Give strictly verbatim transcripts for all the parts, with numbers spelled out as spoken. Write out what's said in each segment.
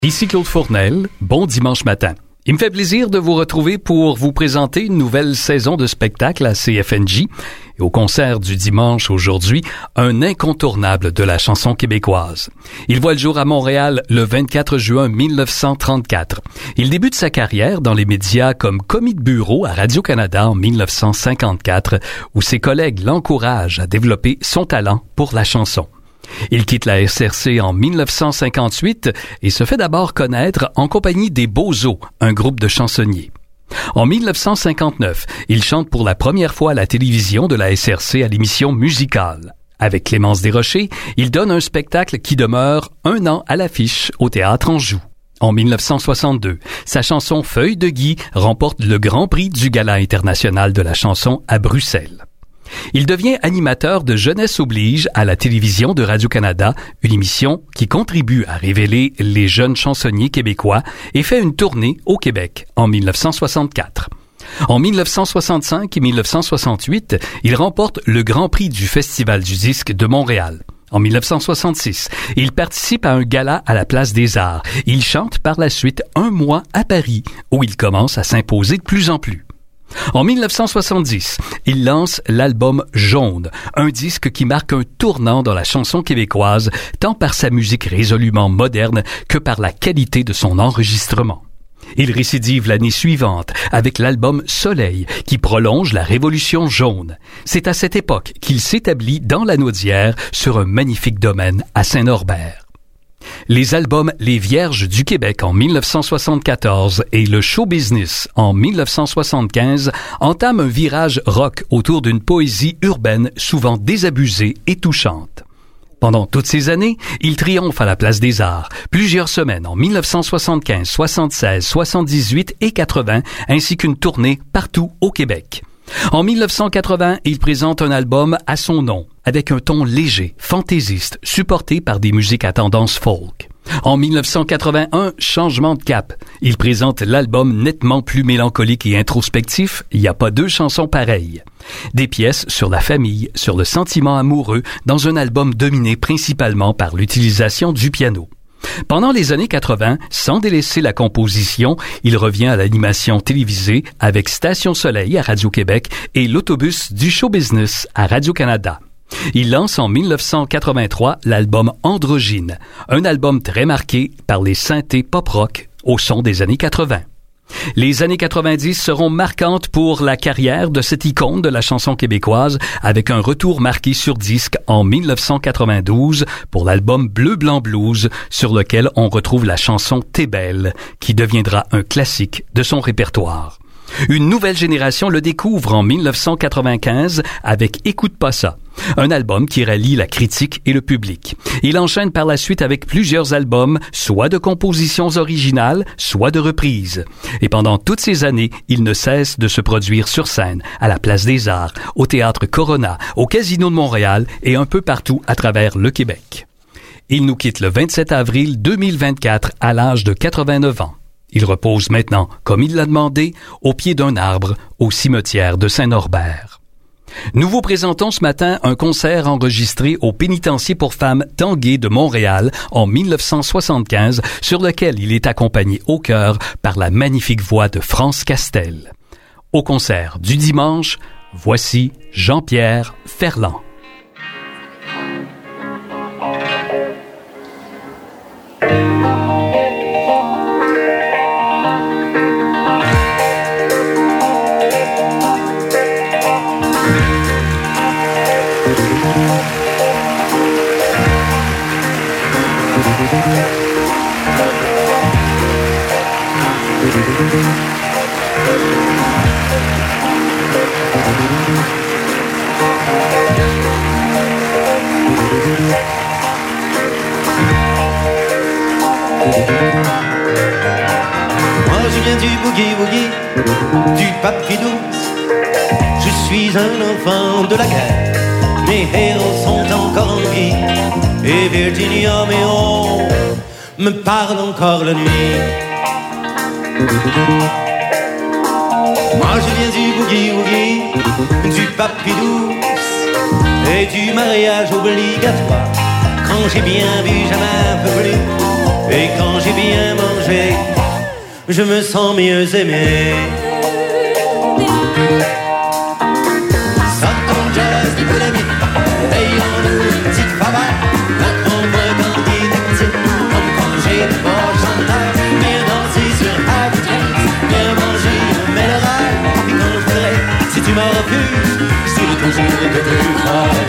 Ici Claude Fournel, bon dimanche matin. Il me fait plaisir de vous retrouver pour vous présenter une nouvelle saison de spectacle à C F N J. Et au concert du dimanche aujourd'hui, un incontournable de la chanson québécoise. Il voit le jour à Montréal le vingt-quatre juin mille neuf cent trente-quatre. Il débute sa carrière dans les médias comme commis de bureau à Radio-Canada en mille neuf cent cinquante-quatre, où ses collègues l'encouragent à développer son talent pour la chanson. Il quitte la S R C en mille neuf cent cinquante-huit et se fait d'abord connaître en compagnie des Beaux-Os, un groupe de chansonniers. En mille neuf cent cinquante-neuf, il chante pour la première fois à la télévision de la S R C à l'émission Musicale. Avec Clémence Desrochers, il donne un spectacle qui demeure un an à l'affiche au Théâtre Anjou. En mille neuf cent soixante-deux, sa chanson Feuille de Guy remporte le Grand Prix du Gala international de la chanson à Bruxelles. Il devient animateur de Jeunesse oblige à la télévision de Radio-Canada, une émission qui contribue à révéler les jeunes chansonniers québécois et fait une tournée au Québec en mille neuf cent soixante-quatre. En mille neuf cent soixante-cinq et mille neuf cent soixante-huit, il remporte le Grand Prix du Festival du disque de Montréal. En mille neuf cent soixante-six, il participe à un gala à la Place des Arts. Il chante par la suite un mois à Paris, où il commence à s'imposer de plus en plus. En mille neuf cent soixante-dix, il lance l'album Jaune, un disque qui marque un tournant dans la chanson québécoise, tant par sa musique résolument moderne que par la qualité de son enregistrement. Il récidive l'année suivante avec l'album Soleil, qui prolonge la révolution jaune. C'est à cette époque qu'il s'établit dans la Naudière sur un magnifique domaine à Saint-Norbert. Les albums Les Vierges du Québec en mille neuf cent soixante-quatorze et Le Show Business en mille neuf cent soixante-quinze entament un virage rock autour d'une poésie urbaine souvent désabusée et touchante. Pendant toutes ces années, il triomphe à la Place des Arts, plusieurs semaines en mille neuf cent soixante-quinze, soixante-seize, soixante-dix-huit et quatre-vingts, ainsi qu'une tournée partout au Québec. En mille neuf cent quatre-vingts, il présente un album à son nom, avec un ton léger, fantaisiste, supporté par des musiques à tendance folk. En mille neuf cent quatre-vingt-un, changement de cap. Il présente l'album nettement plus mélancolique et introspectif, Il n'y a pas deux chansons pareilles. Des pièces sur la famille, sur le sentiment amoureux, dans un album dominé principalement par l'utilisation du piano. Pendant les années quatre-vingts, sans délaisser la composition, il revient à l'animation télévisée avec Station Soleil à Radio-Québec et l'Autobus du Show Business à Radio-Canada. Il lance en mille neuf cent quatre-vingt-trois l'album Androgyne, un album très marqué par les synthés pop-rock au son des années quatre-vingts. Les années quatre-vingt-dix seront marquantes pour la carrière de cette icône de la chanson québécoise avec un retour marqué sur disque en mille neuf cent quatre-vingt-douze pour l'album Bleu Blanc Blues sur lequel on retrouve la chanson T'es belle qui deviendra un classique de son répertoire. Une nouvelle génération le découvre en mille neuf cent quatre-vingt-quinze avec Écoute pas ça, un album qui rallie la critique et le public. Il enchaîne par la suite avec plusieurs albums, soit de compositions originales, soit de reprises. Et pendant toutes ces années, il ne cesse de se produire sur scène, à la Place des Arts, au Théâtre Corona, au Casino de Montréal et un peu partout à travers le Québec. Il nous quitte le vingt-sept avril deux mille vingt-quatre à l'âge de quatre-vingt-neuf ans. Il repose maintenant, comme il l'a demandé, au pied d'un arbre au cimetière de Saint-Norbert. Nous vous présentons ce matin un concert enregistré au pénitencier pour femmes Tanguay de Montréal en mille neuf cent soixante-quinze, sur lequel il est accompagné au chœur par la magnifique voix de France Castel. Au concert du dimanche, voici Jean-Pierre Ferland. Moi je viens du boogie-woogie, du papidou. Je suis un enfant de la guerre. Mes héros sont encore en vie. Et Virginia, mes héros me parlent encore la nuit. Moi je viens du boogie-woogie, du papidou et du mariage obligatoire. Quand j'ai bien vu, jamais un peu plus. Et quand j'ai bien mangé, je me sens mieux aimé. Sortons jazz du polémique, payons-nous une petite faveur. Notre candy tactile, comme quand j'ai de bons chanteurs. Viens danser sur Happy Dance, viens manger un méloral. Et quand je voudrais, si tu me refuses, je serai toujours de plus fort.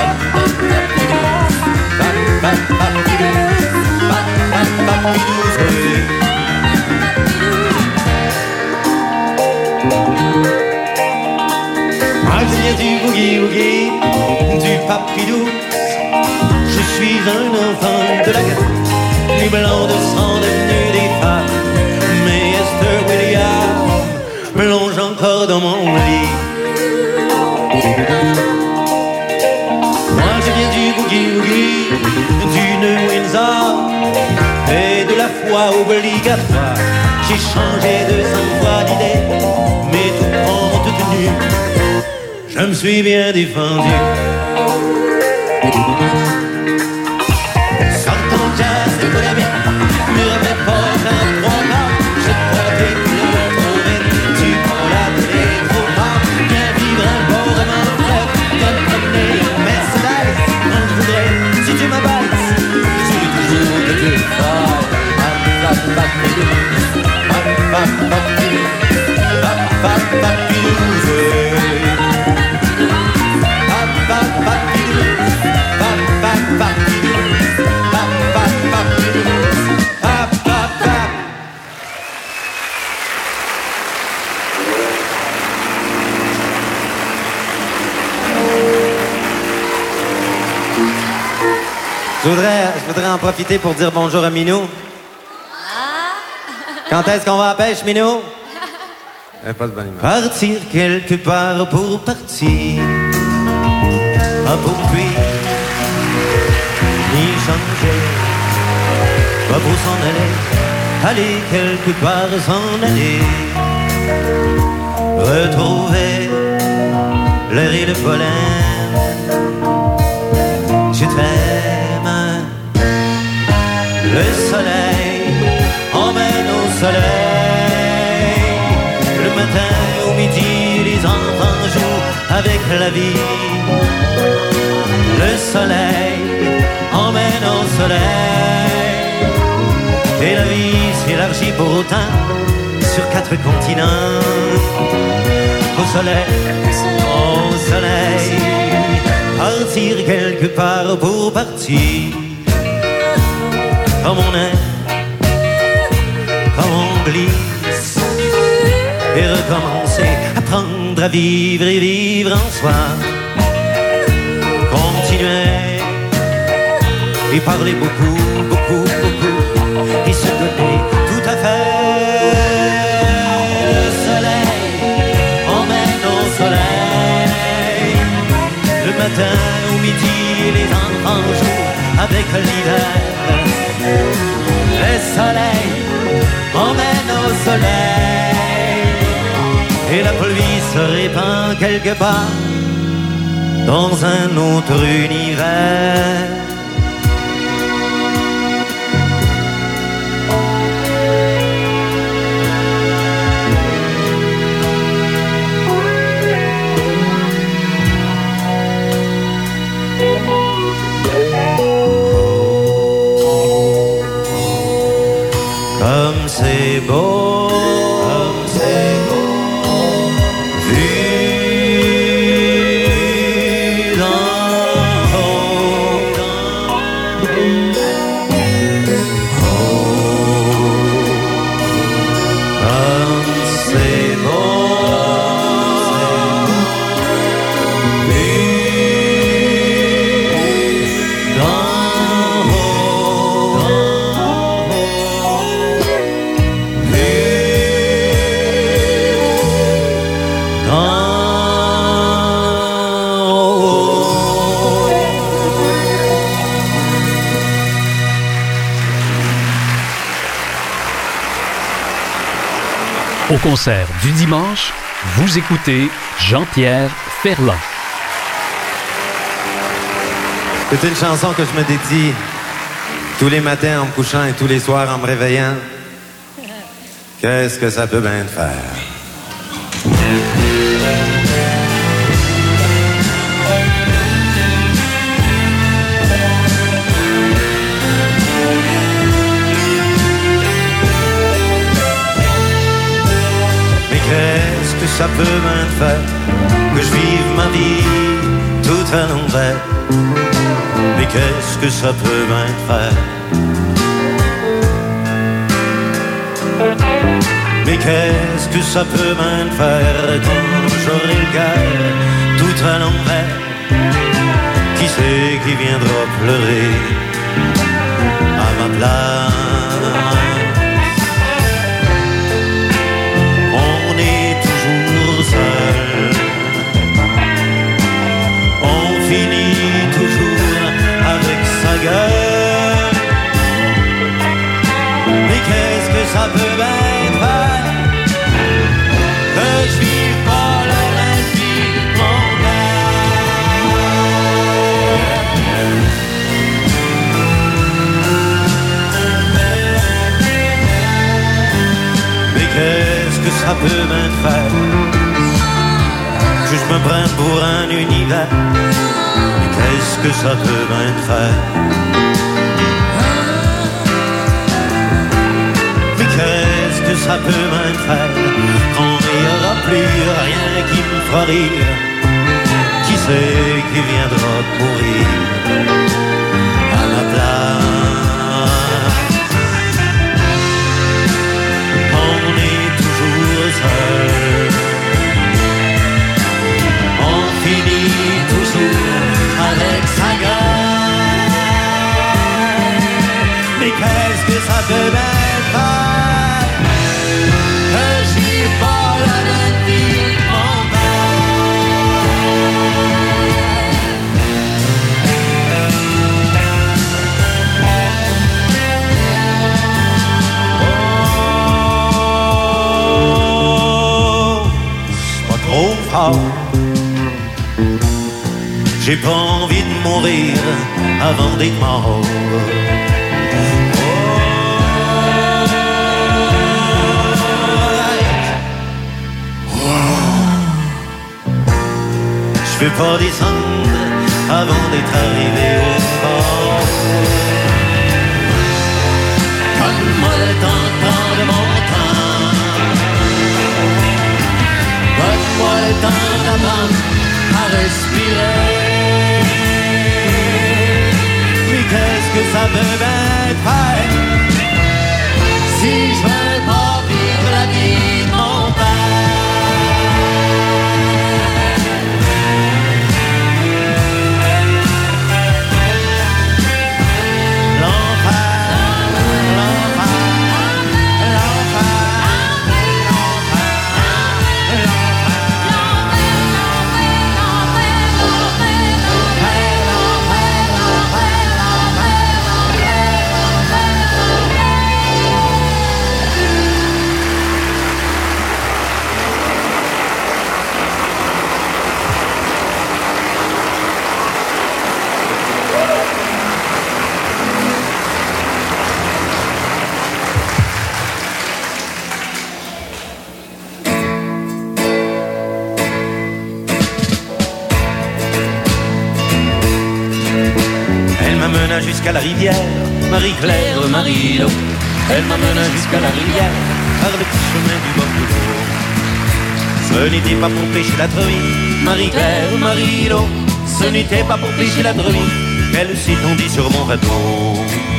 Moi je viens du boogie-woogie, du papidou. Je suis un enfant de la guerre, les blancs de sang devenus des femmes. Mais Esther William plonge encore dans mon lit. Moi je viens du boogie-woogie, du New Windsor et de la foi obligatoire. J'ai changé deux cents fois d'idée, mais tout compte tenu, je me suis bien défendu. Sortons jazz de Colombie, ne remets pas un trois quarts. Je crois tes couleurs trop vite, tu prends la télé trop fort. Viens vivre un beau roman de fleuve, viens me promener en Mercedes. Quand je voudrais, si tu m'abaisses, je suis toujours de plus fort. Je voudrais, je voudrais en profiter pour dire bonjour à Minou. Quand est-ce qu'on va à la pêche, Minou? Pas de bonne humeur. Partir quelque part pour partir, pas pour fuir, ni changer, pas pour s'en aller, aller quelque part s'en aller, retrouver l'air et le pollen. Je t'aime, le soleil emmène au soleil. Le matin, au midi, les enfants jouent avec la vie. Le soleil emmène au soleil. Et la vie s'élargit pour autant sur quatre continents. Au soleil, au soleil, partir quelque part pour partir. Comme on aime, comme on glisse, et recommencer, apprendre à vivre et vivre en soi. Continuer et parler beaucoup, beaucoup, beaucoup, et se donner tout à fait. Le soleil emmène au soleil. Le matin, au midi, les enfants jouent avec l'hiver. Le soleil emmène au soleil. Et la pluie se répand quelque part dans un autre univers. Comme c'est beau, comme c'est beau, vu d'en haut, oh, comme c'est beau, vu d'en haut. Au concert du dimanche, vous écoutez Jean-Pierre Ferland. C'est une chanson que je me dédie Tous les matins en me couchant et tous les soirs en me réveillant, qu'est-ce que ça peut bien te faire? Mais qu'est-ce que ça peut bien te faire que je vive ma vie tout à l'envers? Mais qu'est-ce que ça peut bien te faire? Mais qu'est-ce que ça peut bien te faire quand j'aurai le cœur tout à l'envers? Qui c'est qui viendra pleurer à ma place? On est toujours seul, on finit toujours avec sa gueule. Mais qu'est-ce que ça peut bien faire que je vive pas la même vie de mon père? Mais qu'est-ce que ça peut bien faire que je me prenne pour un univers? Qu'est-ce que ça peut bien te faire? Mais qu'est-ce que ça peut bien te faire quand il n'y aura plus rien qui me fera rire? Qui c'est qui viendra pourrir à ma place? On est toujours seul, on finit toujours avec sa gueule. Mais qu'est-ce que ça peut bien faire que je vis pas la même vie de mon Oh, c'est pas trop fort. J'ai pas envie de mourir avant d'être mort. Oh, je veux pas descendre avant d'être arrivé au fort. Donne-moi le temps, temps de mon temps. Donne-moi le temps d'apprendre à respirer. Qu'est-ce que ça peut bien faire si je veux pas vivre la vie de mon jusqu'à la rivière, Marie-Claire, Marie-Lo. Elle m'amena jusqu'à la rivière, par le petit chemin du bord de l'eau. Ce n'était pas pour pêcher la truie, Marie-Claire, Marie-Lo. Ce n'était pas pour pêcher la truie, qu'elle s'étendit sur mon bateau.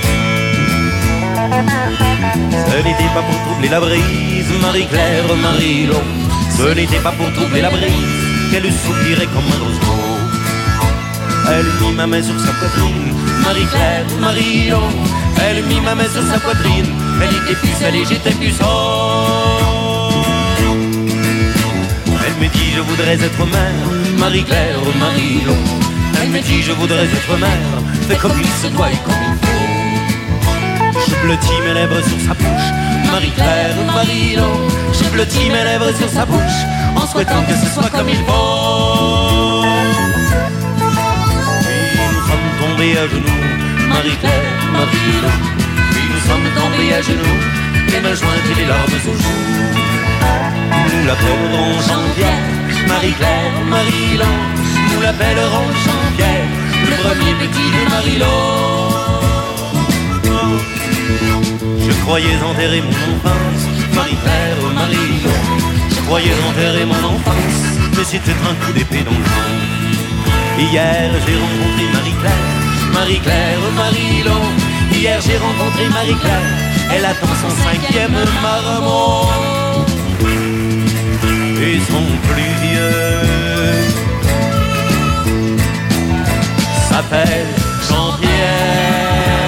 Ce n'était pas pour troubler la brise, Marie-Claire, Marie-Lo. Ce n'était pas pour troubler la brise, qu'elle soupirait comme un roseau. Elle mit ma main sur sa poitrine, Marie-Claire, Marie-Lo. Elle mit ma main sur sa poitrine. Elle était plus salée, j'étais plus saut. Elle me dit je voudrais être mère, Marie-Claire, Marie-Lo. Elle me dit je voudrais être mère, fais comme il se doit et comme il faut. Je blottis mes lèvres sur sa bouche, Marie-Claire, Marie-Lo. Je blottis mes lèvres sur sa bouche, en souhaitant que ce soit comme il faut. Puis nous sommes tombés à genoux, Marie-Claire, Marie-Laure. Puis nous sommes tombés à genoux, les mains jointes et les larmes aux joues. Nous l'appellerons Jean-Pierre, Marie-Claire, Marie-Laure. Nous l'appellerons Jean-Pierre, le premier petit de Marie-Laure. Je croyais enterrer mon enfance, Marie-Claire, Marie-Laure. Je croyais enterrer mon enfance, mais c'était un coup d'épée dans le vent. Hier j'ai rencontré Marie-Claire, Marie-Claire, Marie-Laure. Hier j'ai rencontré Marie-Claire, elle attend son cinquième marmot. Et son plus vieux s'appelle Jean-Pierre.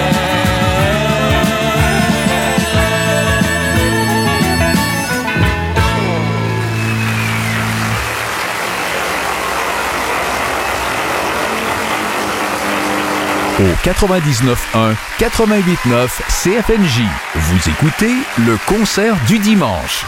Au quatre-vingt-dix-neuf un, quatre-vingt-huit neuf C F N J, vous écoutez le concert du dimanche.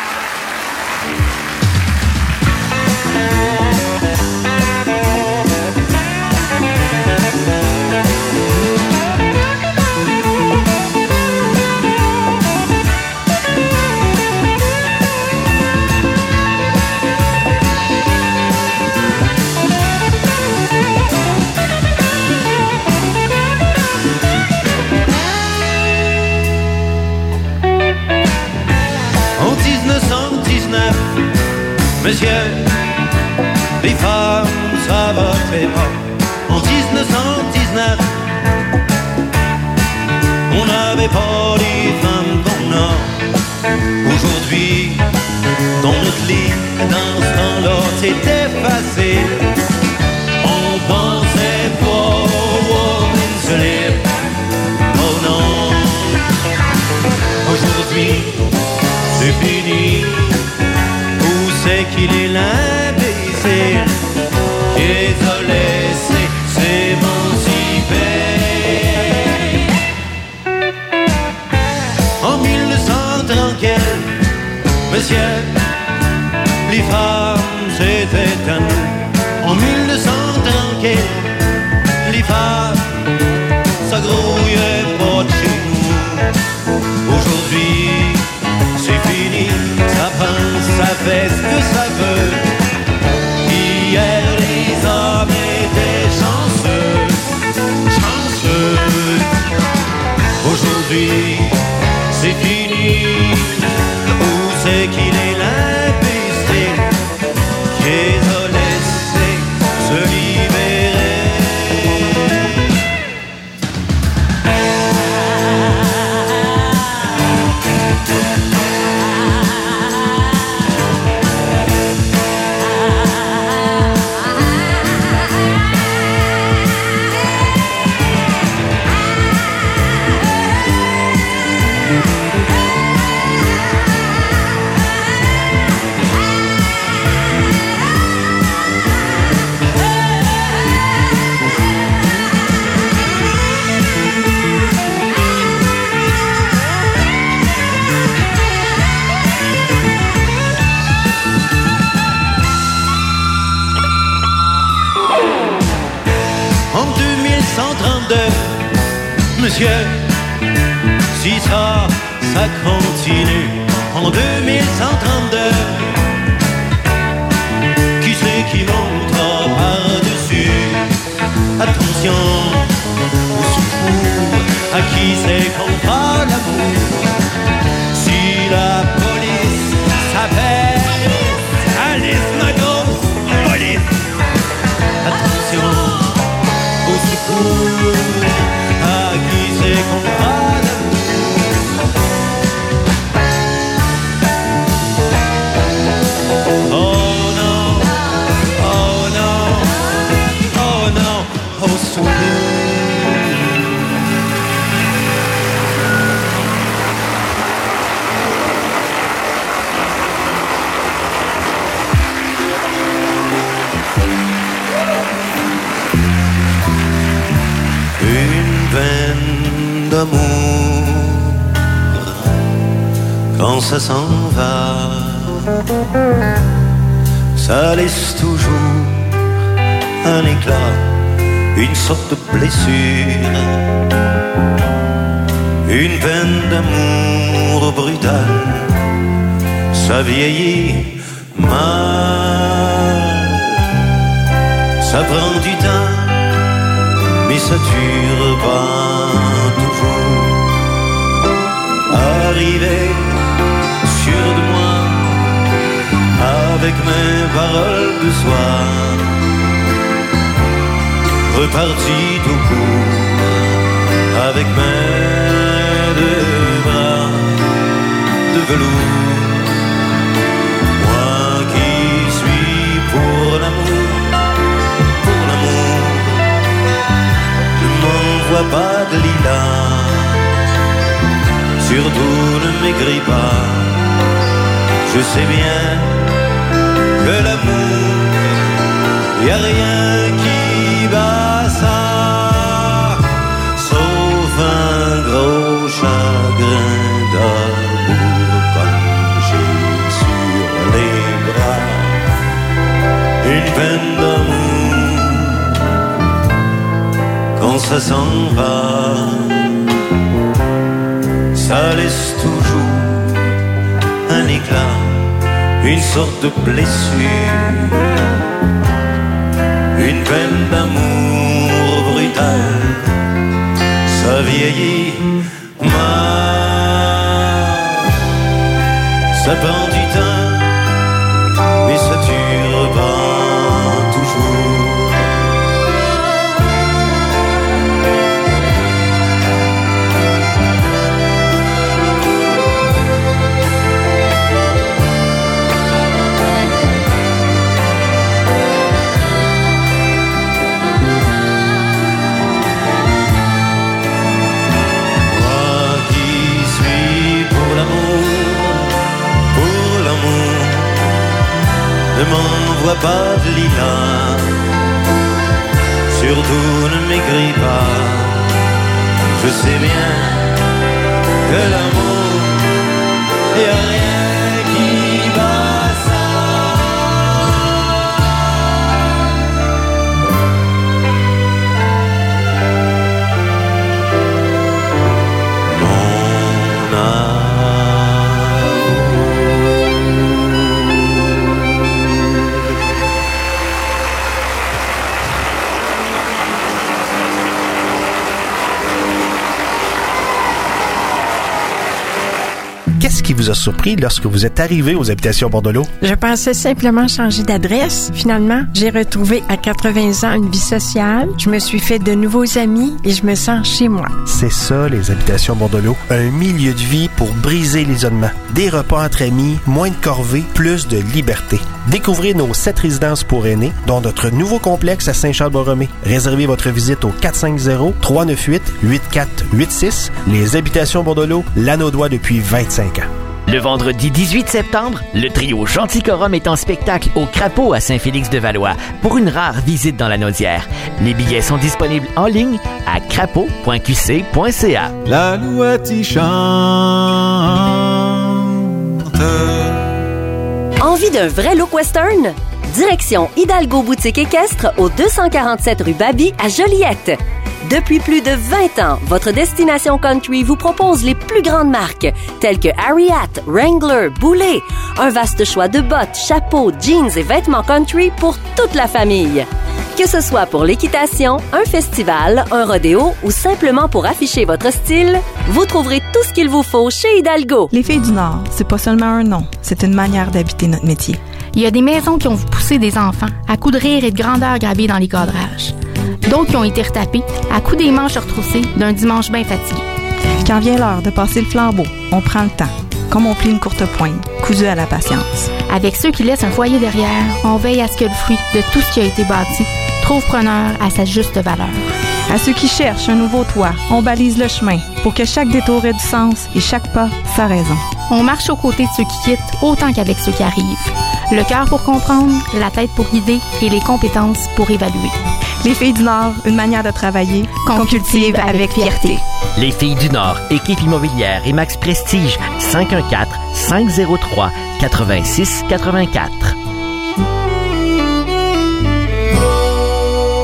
Monsieur, les femmes, ça votait pas. En dix-neuf cent dix-neuf, on n'avait pas les femmes qu'on a aujourd'hui. Dans notre lit, dans ce temps-là, c'était facile. On pensait pas aux women se libre. Oh non, aujourd'hui, c'est fini. C'est qu'il est l'imbécile qui les a laissés s'émanciper. En mille neuf cent trente, monsieur, les femmes c'était à nous. En mille neuf cent trente, les femmes ça grouillait pas de chez nous. Aujourd'hui c'est fini, ça pense, ça fait ce que ça veut. Hier les hommes étaient chanceux, chanceux. Aujourd'hui c'est fini. Où c'est qu'il est l'imbécile qui les a laissés se libérer? Monsieur, si ça, ça continue en deux mille cent trente-deux, qui c'est qui montera par-dessus? Attention aux secours, à qui c'est qu'on fera l'amour? Si la police s'appelle Alice Mados, police. Attention aux secours, à qui c'est qu'on fera l'amour? Oh non, oh non, oh non, au secours. Une peine d'amour quand ça s'en va, ça laisse toujours un éclat une sorte de blessure, une peine d'amour brutal. Ça vieillit mal, ça prend du temps, mais ça dure pas toujours. Arrivé sûr de moi, avec mes paroles de soir, reparti tout court, avec mes deux bras de velours. Moi qui suis pour l'amour, pour l'amour, ne m'envoie pas de lilas, surtout ne m'écris pas. Je sais bien que l'amour, y a rien qui bat ça, sauf un gros chagrin d'amour comme j'ai sur les bras, une peine d'amour quand ça s'en va, ça laisse toujours un éclat, une sorte de blessure, une peine d'amour brutale. Ça vieillit mal, ça prend du temps, mais ça dure pas toujours. Ne m'envoie pas de lilas, surtout ne m'écris pas. Je sais bien que l'amour, y a rien qui bat ça. Mon âme. Qu'est-ce qui vous a surpris lorsque vous êtes arrivé aux Habitations Bordelot? Je pensais simplement changer d'adresse. Finalement, j'ai retrouvé à quatre-vingts ans une vie sociale. Je me suis fait de nouveaux amis et je me sens chez moi. C'est ça, les Habitations Bordelot. Un milieu de vie pour briser l'isolement. Des repas entre amis, moins de corvées, plus de liberté. Découvrez nos sept résidences pour aînés, dont notre nouveau complexe à Saint-Charles-Borromée. Réservez votre visite au quatre cinq zéro, trois neuf huit, huit quatre huit six. Les Habitations Bordelot, l'anneau doigt depuis vingt-cinq ans. Le vendredi dix-huit septembre, le trio Gentilcorum est en spectacle au Crapaud à Saint-Félix-de-Valois pour une rare visite dans la Naudière. Les billets sont disponibles en ligne à crapaud point q c point c a. La louette y chante. Envie d'un vrai look western? Direction Hidalgo Boutique Équestre au deux cent quarante-sept rue Baby à Joliette. Depuis plus de vingt ans, votre destination country vous propose les plus grandes marques, telles que Ariat, Wrangler, Boulet. Un vaste choix de bottes, chapeaux, jeans et vêtements country pour toute la famille. Que ce soit pour l'équitation, un festival, un rodéo ou simplement pour afficher votre style, vous trouverez tout ce qu'il vous faut chez Hidalgo. Les Filles du Nord, c'est pas seulement un nom, c'est une manière d'habiter notre métier. Il y a des maisons qui ont poussé des enfants à coups de rire et de grandeur gravés dans les cadrages. D'autres qui ont été retapés à coups des manches retroussées d'un dimanche bien fatigué. Quand vient l'heure de passer le flambeau, on prend le temps, comme on plie une courte poigne, cousue à la patience. Avec ceux qui laissent un foyer derrière, on veille à ce que le fruit de tout ce qui a été bâti trouve preneur à sa juste valeur. À ceux qui cherchent un nouveau toit, on balise le chemin pour que chaque détour ait du sens et chaque pas sa raison. On marche aux côtés de ceux qui quittent autant qu'avec ceux qui arrivent. Le cœur pour comprendre, la tête pour guider et les compétences pour évaluer. Les Filles du Nord, une manière de travailler qu'on, qu'on cultive avec fierté. Les Filles du Nord, équipe immobilière et Max Prestige, cinq un quatre, cinq zéro trois, huit six huit quatre.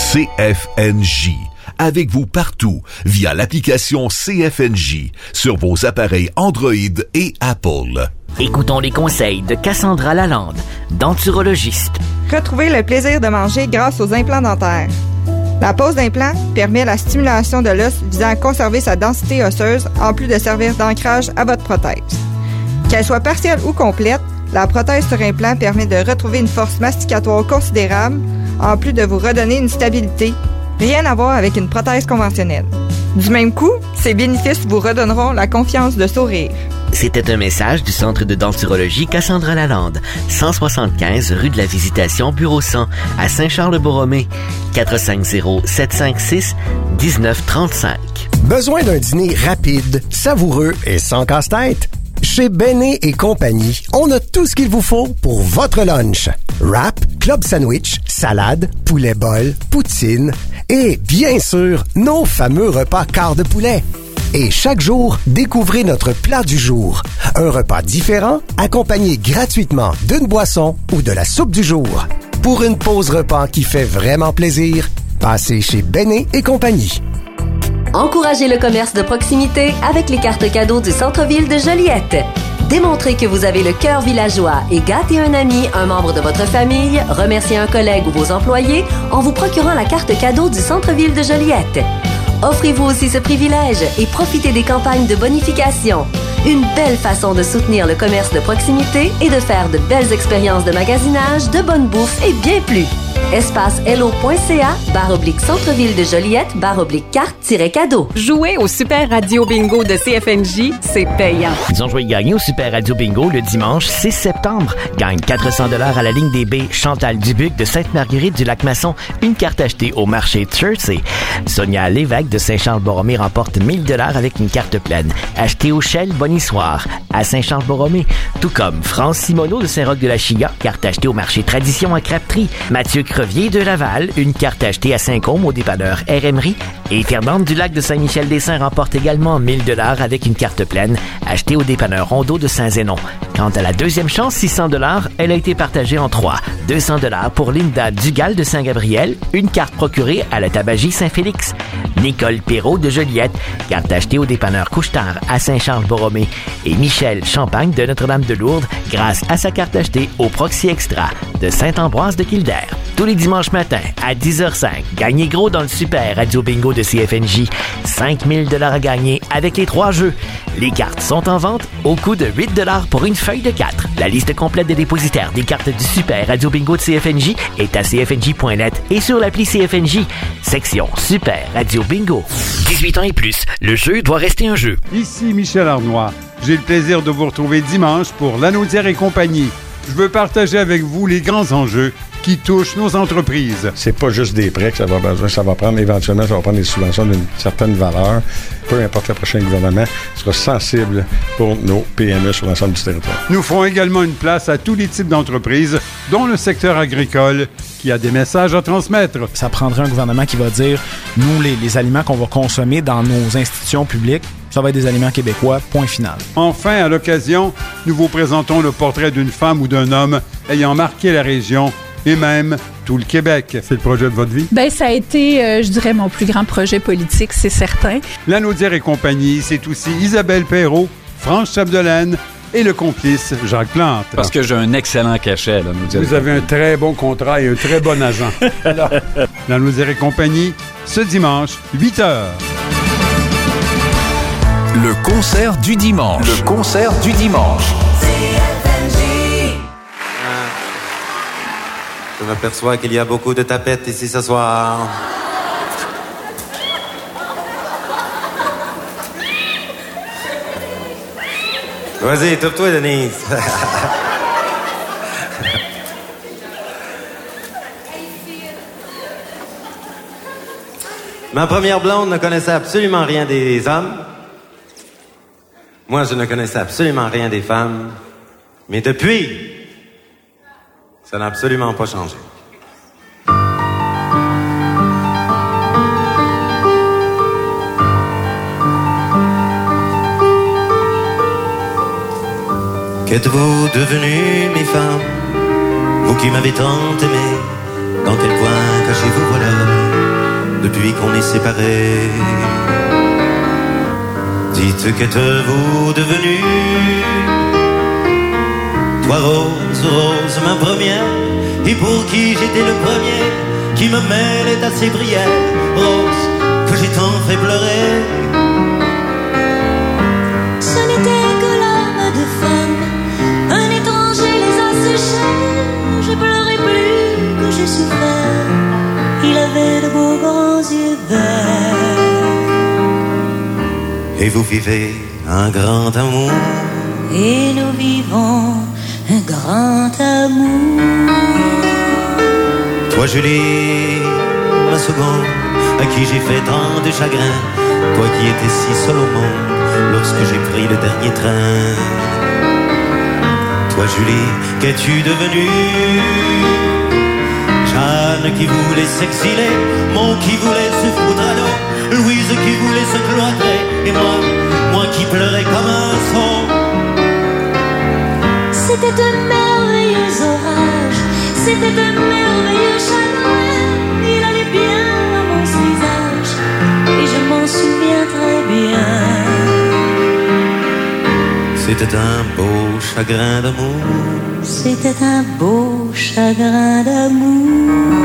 C F N J. Avec vous partout via l'application C F N J sur vos appareils Android et Apple. Écoutons les conseils de Cassandra Lalande, denturologiste. Retrouvez le plaisir de manger grâce aux implants dentaires. La pose d'implant permet la stimulation de l'os visant à conserver sa densité osseuse en plus de servir d'ancrage à votre prothèse. Qu'elle soit partielle ou complète, la prothèse sur implant permet de retrouver une force masticatoire considérable en plus de vous redonner une stabilité. Rien à voir avec une prothèse conventionnelle. Du même coup, ces bénéfices vous redonneront la confiance de sourire. C'était un message du Centre de denturologie Cassandra Lalande, cent soixante-quinze rue de la Visitation, bureau cent, à Saint-Charles-Borromée, quatre cinq zéro, sept cinq six, un neuf trois cinq. Besoin d'un dîner rapide, savoureux et sans casse-tête? Chez Béné et compagnie, on a tout ce qu'il vous faut pour votre lunch. Wrap, club sandwich, salade, poulet bol, poutine et, bien sûr, nos fameux repas quart de poulet. Et chaque jour, découvrez notre plat du jour. Un repas différent, accompagné gratuitement d'une boisson ou de la soupe du jour. Pour une pause repas qui fait vraiment plaisir, passez chez Béné et compagnie. Encouragez le commerce de proximité avec les cartes cadeaux du centre-ville de Joliette. Démontrez que vous avez le cœur villageois et gâtez un ami, un membre de votre famille, remerciez un collègue ou vos employés en vous procurant la carte cadeau du centre-ville de Joliette. Offrez-vous aussi ce privilège et profitez des campagnes de bonification. Une belle façon de soutenir le commerce de proximité et de faire de belles expériences de magasinage, de bonne bouffe et bien plus. Espace hello.ca, barre oblique centre-ville de Joliette, barre oblique carte-cadeau. Jouer au Super Radio Bingo de C F N J, c'est payant. Ils ont joué gagner au Super Radio Bingo le dimanche six septembre. Gagne quatre cents dollars à la ligne des baies Chantal Dubuc de Sainte-Marguerite du Lac-Masson. Une carte achetée au marché Thursday. Sonia Lévesque de Saint-Charles-Borromée remporte mille dollars avec une carte pleine. Achetée au Shell Bonissoir à Saint-Charles-Borromée. Tout comme France Simoneau de Saint-Roch-de-la-Chiga, carte achetée au marché Tradition à Crèperie. Mathieu Crevier de Laval, une carte achetée à Saint-Côme au dépanneur R M R I. Et Fernande du Lac de Saint-Michel-des-Saints remporte également mille dollars avec une carte pleine achetée au dépanneur Rondeau de Saint-Zénon. Quant à la deuxième chance, six cents dollars, elle a été partagée en trois. deux cents dollars pour Linda Dugal de Saint-Gabriel, une carte procurée à la tabagie Saint-Félix. Nicole Perrault de Joliette, carte achetée au dépanneur Couche-Tard à Saint-Charles-Borromée. Et Michel Champagne de Notre-Dame-de-Lourdes, grâce à sa carte achetée au Proxy Extra de Saint-Ambroise de Kildare. Tous les dimanches matins à dix heures cinq, gagnez gros dans le Super Radio Bingo de C F N J. cinq mille dollars à gagner avec les trois jeux. Les cartes sont en vente au coût de huit dollars pour une feuille de quatre. La liste complète des dépositaires des cartes du Super Radio Bingo de C F N J est à c f n j point net et sur l'appli C F N J. Section Super Radio Bingo. dix-huit ans et plus, le jeu doit rester un jeu. Ici Michel Arnois. J'ai le plaisir de vous retrouver dimanche pour Lanaudière et compagnie. Je veux partager avec vous les grands enjeux qui touchent nos entreprises. C'est pas juste des prêts que ça va besoin, ça va prendre éventuellement, ça va prendre des subventions d'une certaine valeur. Peu importe le prochain gouvernement, sera sensible pour nos P M E sur l'ensemble du territoire. Nous ferons également une place à tous les types d'entreprises, dont le secteur agricole, qui a des messages à transmettre. Ça prendrait un gouvernement qui va dire, nous, les, les aliments qu'on va consommer dans nos institutions publiques, ça va être des aliments québécois, point final. Enfin, à l'occasion, nous vous présentons le portrait d'une femme ou d'un homme ayant marqué la région et même tout le Québec. C'est le projet de votre vie? Ben, ça a été, euh, je dirais, mon plus grand projet politique, c'est certain. Lanaudière et compagnie, c'est aussi Isabelle Perrault, France Chapdelaine et le complice Jacques Plante. Parce que j'ai un excellent cachet, Lanaudière. Vous avez un très bon contrat et un très bon agent. Alors, Lanaudière et compagnie, ce dimanche, huit heures. Le concert du dimanche. Le concert du dimanche. Je m'aperçois qu'il y a beaucoup de tapettes ici ce soir. Vas-y, tape-toi, Denise. Ma première blonde ne connaissait absolument rien des hommes. Moi, je ne connaissais absolument rien des femmes. Mais depuis, ça n'a absolument pas changé. Qu'êtes-vous devenues, mes femmes? Vous qui m'avez tant aimé, dans quel coin cachez-vous vos lèvres? depuis qu'on est séparés. Dites qu'êtes-vous devenu? Toi Rose, Rose, ma première, et pour qui j'étais le premier qui me mêlait à ses prières. Rose, que j'ai tant fait pleurer. Ce n'était que l'âme de femme, un étranger les a séchés. Je pleurais plus que je souffrais. Il avait de beaux grands yeux verts. Et vous vivez un grand amour. Et nous vivons un grand amour. Toi Julie, ma seconde, à qui j'ai fait tant de chagrin. Toi qui étais si seul au monde lorsque j'ai pris le dernier train. Toi Julie, qu'es-tu devenue? Jeanne qui voulait s'exiler, Mon qui voulait se foutre à l'eau, Louise qui voulait se cloîtrer, et moi, moi qui pleurais comme un son. C'était de merveilleux orages, c'était de merveilleux chagrin. Il allait bien à mon visage, et je m'en souviens très bien. C'était un beau chagrin d'amour. C'était un beau chagrin d'amour.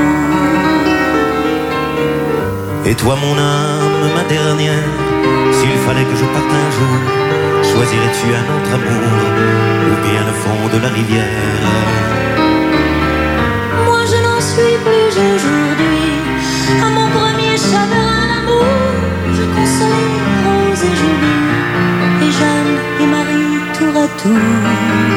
Et toi mon âme, ma dernière, s'il fallait que je parte un jour, choisirais-tu un autre amour ou bien le fond de la rivière? Moi je n'en suis plus aujourd'hui. À mon premier chagrin d'amour, je consolais Rose et Julie, et Jeanne et Marie tour à tour.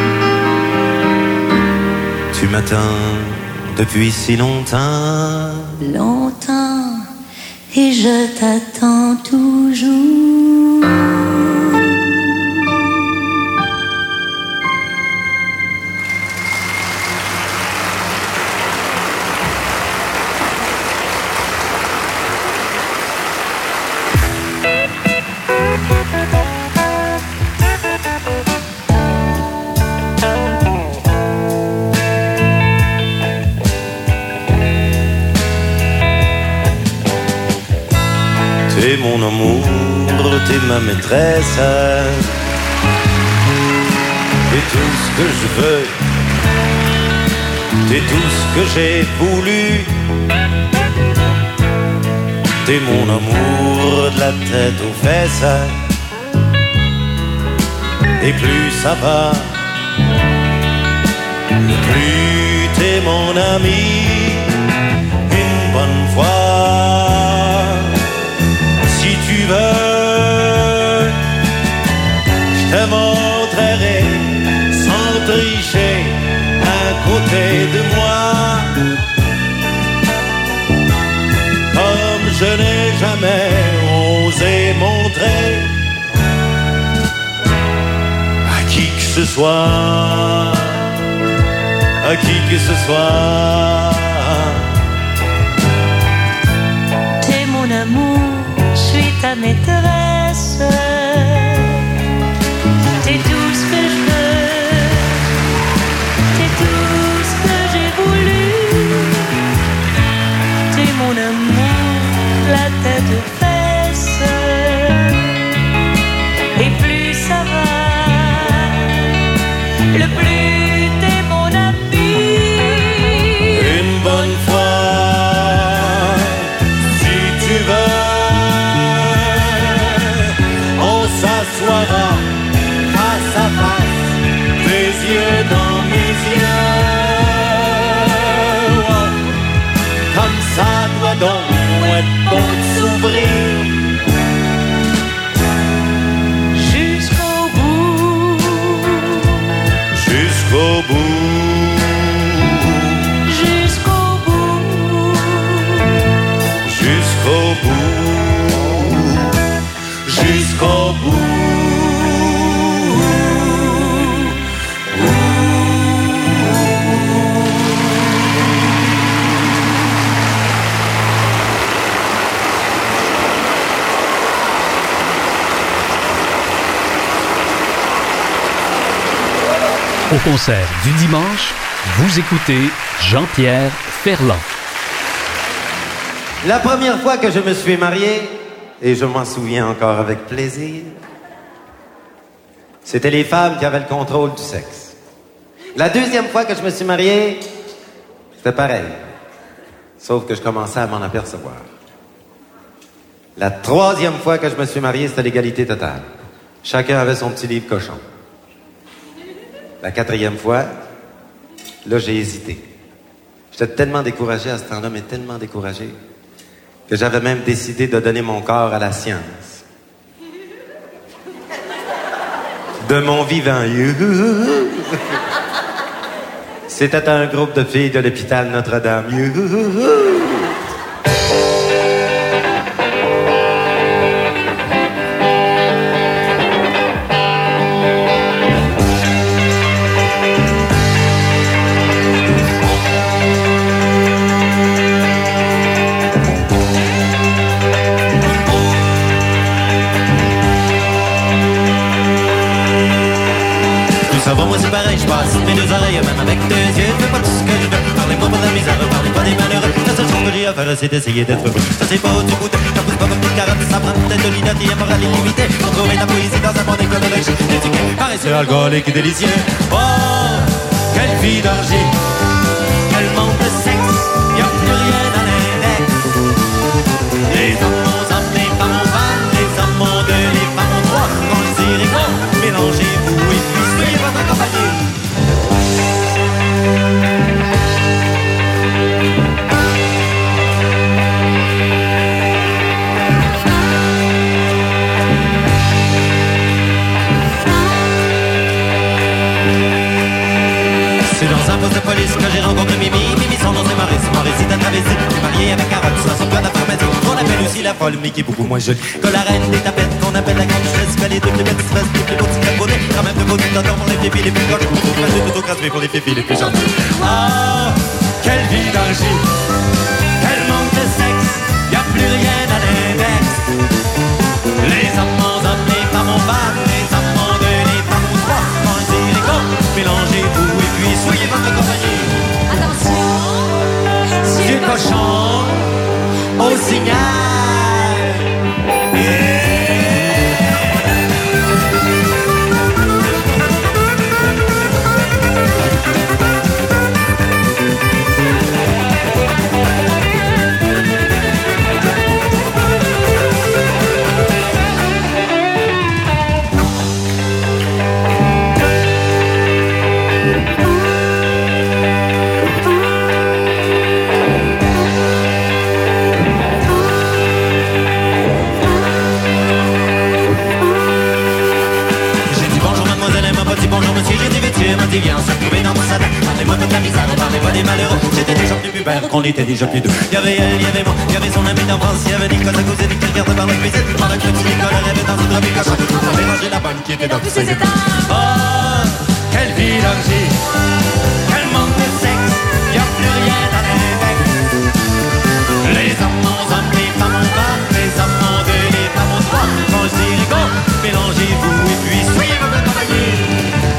Tu m'attends depuis si longtemps. Longtemps, et je t'attends toujours. T'es mon amour, t'es ma maîtresse, t'es tout ce que je veux, t'es tout ce que j'ai voulu. T'es mon amour de la tête aux fesses, et plus ça va, plus t'es mon ami. Une bonne fois, si tu veux, je te montrerai sans tricher à côté de moi, comme je n'ai jamais osé montrer à qui que ce soit, à qui que ce soit. T'es mon amour, je suis ta maîtresse. T'es tout ce que je veux, t'es tout ce que j'ai voulu. T'es mon amour, la tête aux fesses, et plus ça va, le plus t'es mon ami. Une bonne fois, si tu veux, on s'assoira face à face, tes yeux dans mes yeux. Oh, comme ça doit donc être bon de s'ouvrir jusqu'au bout, jusqu'au bout, jusqu'au bout, jusqu'au bout, jusqu'au bout. Au concert du dimanche, vous écoutez Jean-Pierre Ferland. La première fois que je me suis marié, et je m'en souviens encore avec plaisir, c'était les femmes qui avaient le contrôle du sexe. La deuxième fois que je me suis marié, c'était pareil. Sauf que je commençais à m'en apercevoir. La troisième fois que je me suis marié, c'était l'égalité totale. Chacun avait son petit livre cochon. La quatrième fois, là, j'ai hésité. J'étais tellement découragé à ce temps-là, mais tellement découragé, que j'avais même décidé de donner mon corps à la science. De mon vivant. Youhou. C'était un groupe de filles de l'hôpital Notre-Dame. Youhou. Je passe mes deux oreilles, même avec deux yeux. Fais pas tout ce que je veux. Parlez-moi pas de la misère, parlez pas des malheureux. La seule chose que j'ai à faire, c'est d'essayer d'être heureux. Ça c'est pas du goût, ça pousse pas comme une carotte. Ça prend peut-être de l'inattie, morale illimitée. Pour trouver la poésie dans un monde écologique. Éduqué, paresseux, alcoolique et délicieux. Oh, quelle vie d'orgie. Quel monde de sexe. Y'a plus rien à l'index. Les hommes ont hommes, les femmes ont femmes. Les hommes ont deux, les femmes ont trois. Quand je dirais quoi, mélangez-vous et puis soyez votre compagnie. C'est dans un poste de police que j'ai rencontré Mimi. Mimi, son nom c'est Maurice. Maurice est un travesti, marié avec Carotte. Ça son père d'affirmative. On l'appelle aussi la folle, mais qui est beaucoup moins jolie que la reine des tapettes qu'on appelle la grande duchesse. Elle est toutes les belles espèces, toutes les boutiques abonnées. Quand même de beaux dictateurs pour les pépis les plus gauches. Pour tout passer, tout au crasse, pour les pépis les plus gentils. Ah, quelle vie d'orgie. Quel manque de sexe. Y'a plus rien à l'index. Les hommes en hommes, les femmes en femmes. Les hommes en deux, les femmes en trois. Quand je dis les gars, mélangez-vous et puis soyez votre compagnie. Attention, yeux cochon, au signal. Yeah. Bonjour monsieur, j'étais vêtu, m'a dit viens se retrouver dans mon salon. Parlez-moi de la misère, parlez-moi des malheureux. J'étais déjà plus pubère, qu'on était déjà plus deux. Y'avait elle, y'avait moi, y'avait son ami d'enfance. Y'avait Nicolas Cousin, qui regardait par la cuisine. Pendant que le petit Nicolas rêvait dans une robe cochon. On avait mangé la bonne qui était dans tous ses états. Oh, quelle vie d'orgie. Quel manque de sexe. Y'a plus rien à l'index. Les hommes en hommes, les femmes en femmes. Les hommes en deux, les femmes en trois. Quand je dis les gars, mélangez-vous et puis soyez votre compagnie.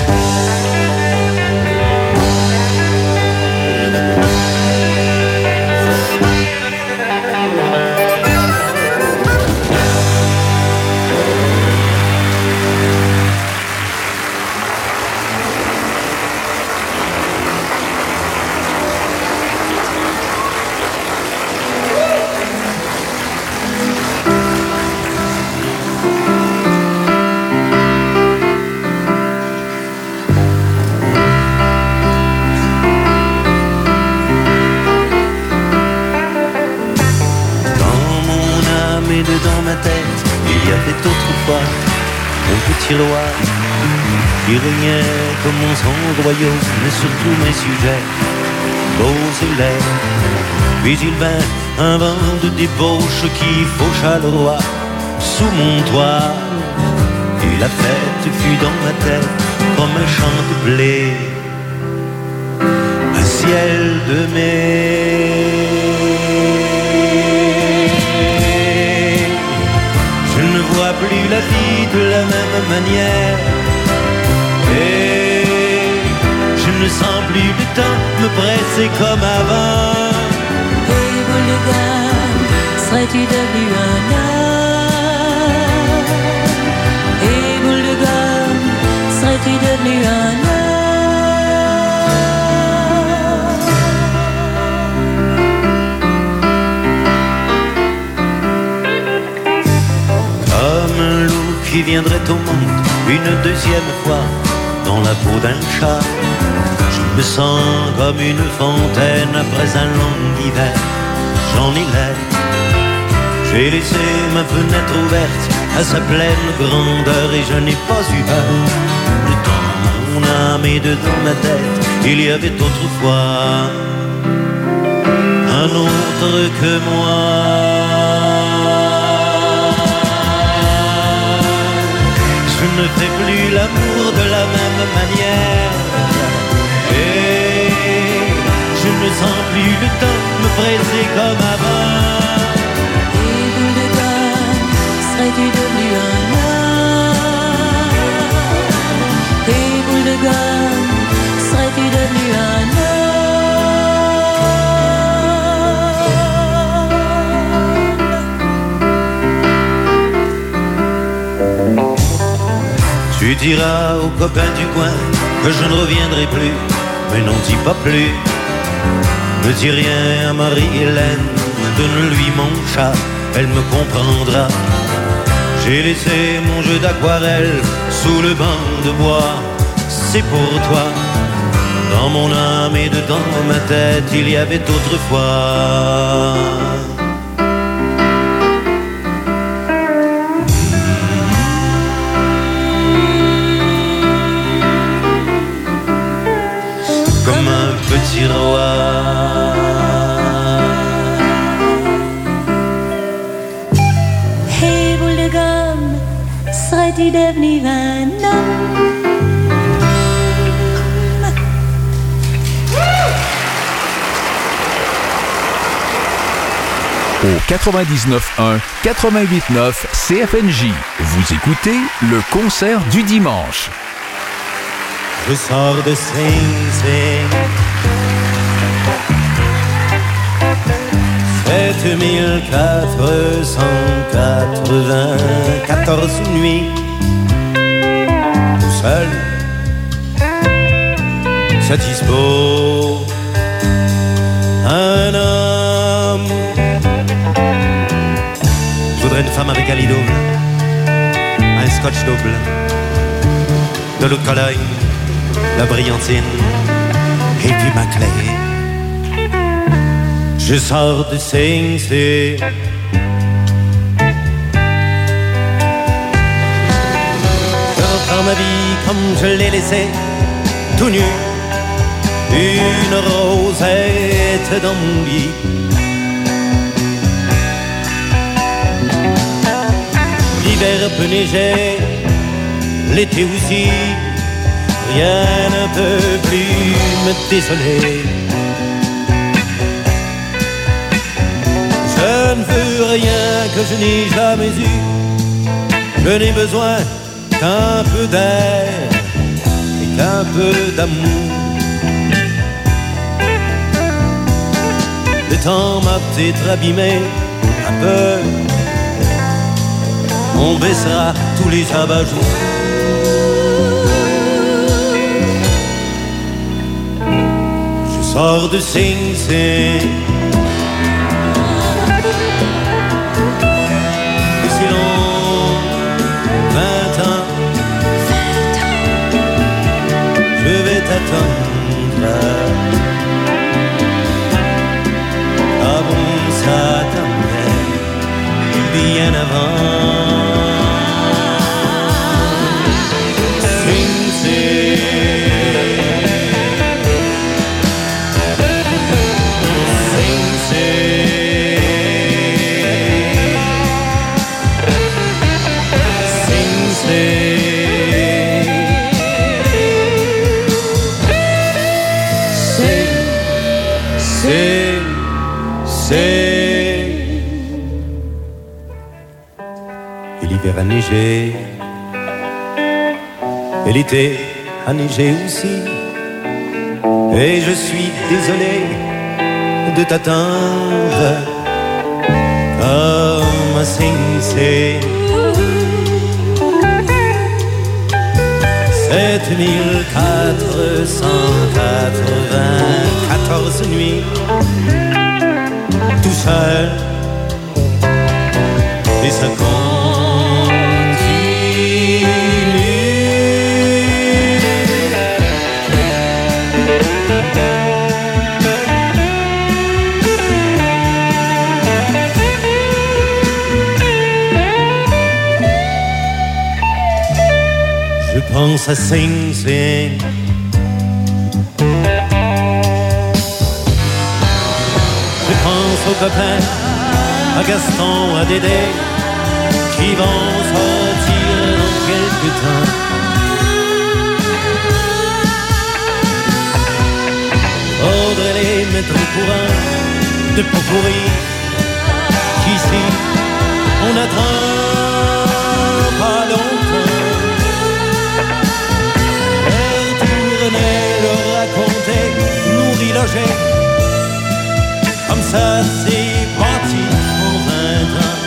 Dans ma tête, il y avait autrefois un petit roi qui régnait comme son royaume, mais surtout mes sujets, beaux et laids. Puis il vint un vent de débauche qui faucha le roi sous mon toit. Et la fête fut dans ma tête comme un champ de blé, un ciel de mai. Je ne vois plus la vie de la même manière et je ne sens plus le temps me presser comme avant. Hey, serais-tu devenu un homme? Et boule de gomme, serais-tu devenu un homme? Comme un loup qui viendrait au monde une deuxième fois dans la peau d'un chat, je me sens comme une fontaine après un long hiver. J'en ai l'air. J'ai laissé ma fenêtre ouverte à sa pleine grandeur et je n'ai pas eu peur. Dedans mon âme et dedans ma tête, il y avait autrefois un autre que moi. Je ne fais plus l'amour de la même manière et je ne sens plus le temps me presser comme avant. Et boule de gomme, serais-tu devenu un homme? Et boule de gomme, serais-tu devenu un homme? Tu diras aux copains du coin que je ne reviendrai plus, mais n'en dis pas plus. Ne dis rien à Marie-Hélène, donne-lui mon chat, elle me comprendra. J'ai laissé mon jeu d'aquarelle sous le banc de bois, c'est pour toi. Dans mon âme et dedans ma tête, il y avait autrefois comme un petit roi. Hey boule de gomme, serais-tu devenu un homme? Au quatre-vingt-dix-neuf un, quatre-vingt-huit neuf C F N J, vous écoutez le concert du dimanche. Je sors de Sing Sing, sept mille quatre cent quatre-vingt-quatorze nuits, tout seul, satisfait un homme. Je voudrais une femme avec un lit double, un scotch double, de l'eau de Cologne, la brillantine et puis ma clé. Je sors de Sing Sing, je reprends ma vie comme je l'ai laissée, tout nu, une rosette dans mon lit. L'hiver peut neiger, l'été aussi, rien ne peut plus me désoler. Je ne veux rien que je n'ai jamais eu, je n'ai besoin qu'un peu d'air et qu'un peu d'amour. Le temps m'a peut-être abîmé un peu, on baissera tous les abat-jours. Je sors de Sing Sing, et c'est long, vingt ans, je vais t'attendre. Ah bon, ça t'attendait bien avant. A neigé, et l'été a neigé aussi, et je suis désolé de t'attendre comme Sing Sing. sept mille quatre cent quatre-vingt-quatorze nuits, tout seul, et ça continue. Je pense à Sing Sing. Je pense aux copains, à Gaston, à Dédé, qui vont sortir dans quelques temps. Faudrait les mettre au courant de peau pourrie, qu'ici on attend pas longtemps. Leur raconter, nourrir, loger, comme ça c'est parti en vingt ans.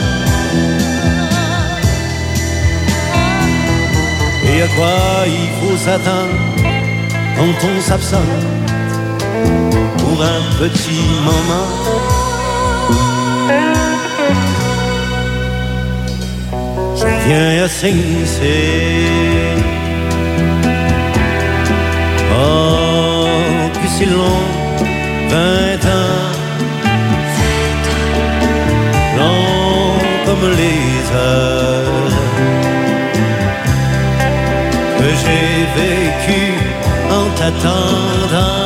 Et à quoi il faut s'attendre quand on s'absente pour un petit moment? Je viens à Sing Sing. Oh, que c'est long, vingt ans, long comme les heures que j'ai vécu en t'attendant.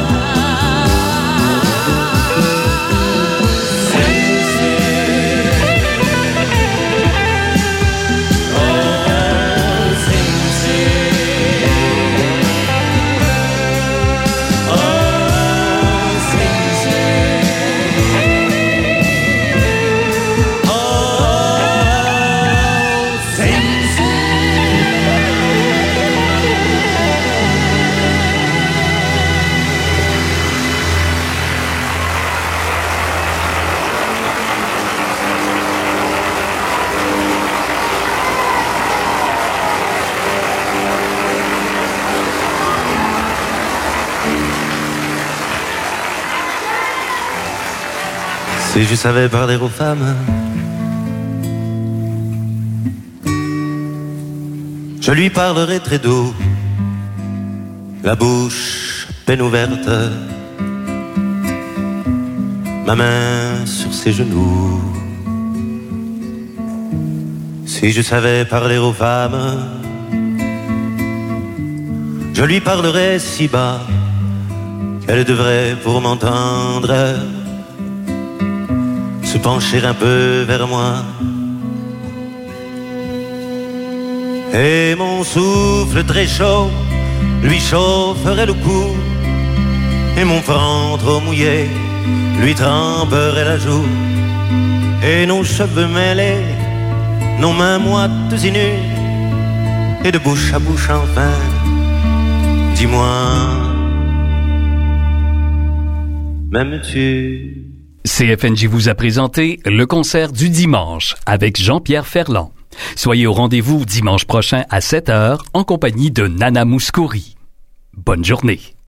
Si je savais parler aux femmes, je lui parlerais très doux, la bouche peine ouverte, ma main sur ses genoux. Si je savais parler aux femmes, je lui parlerais si bas qu'elle devrait, pour m'entendre, se pencher un peu vers moi. Et mon souffle très chaud lui chaufferait le cou, et mon front trop mouillé lui tremperait la joue. Et nos cheveux mêlés, nos mains moites et nues, et de bouche à bouche enfin, dis-moi, m'aimes-tu? C F N J vous a présenté le concert du dimanche avec Jean-Pierre Ferland. Soyez au rendez-vous dimanche prochain à sept heures en compagnie de Nana Mouskouri. Bonne journée.